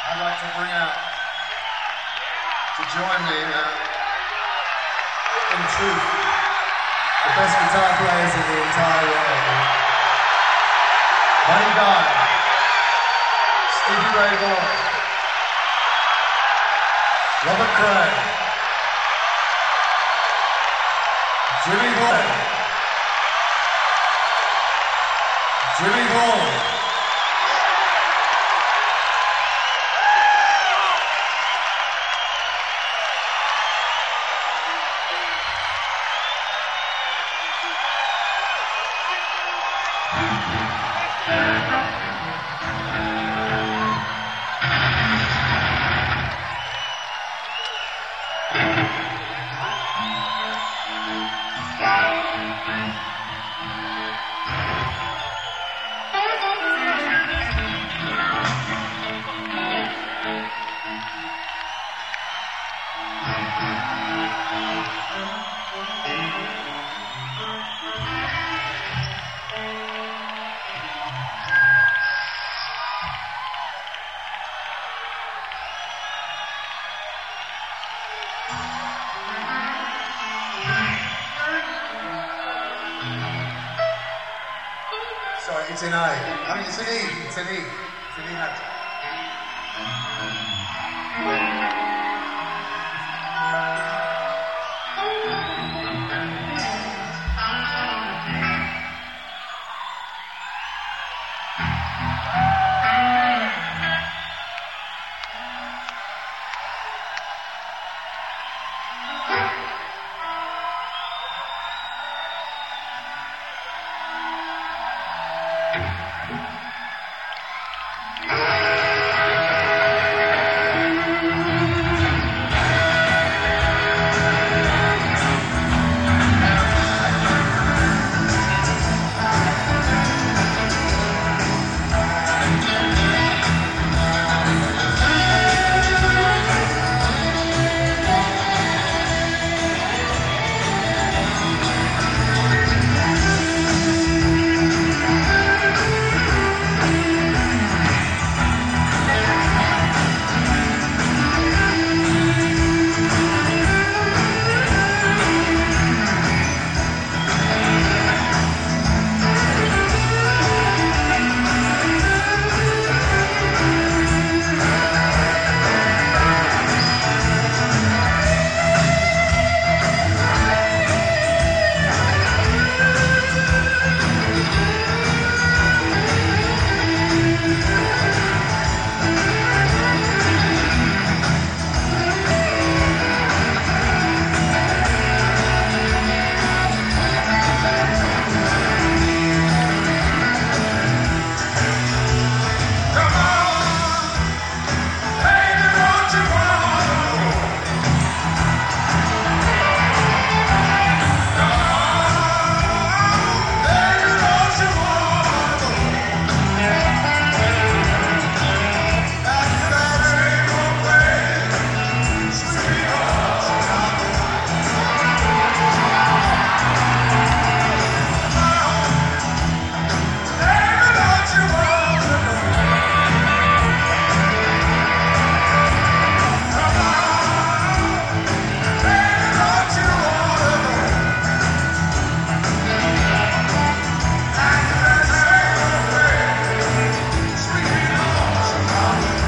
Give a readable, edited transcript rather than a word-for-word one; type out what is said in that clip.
I'd like to bring out to join me in truth, the best guitar players in the entire world. Buddy Guy, Stevie Ray Vaughan, Robert Cray, Jimmy Vaughan, Sorry, it's an A. I mean, it's an E. It's an E. It's an E major.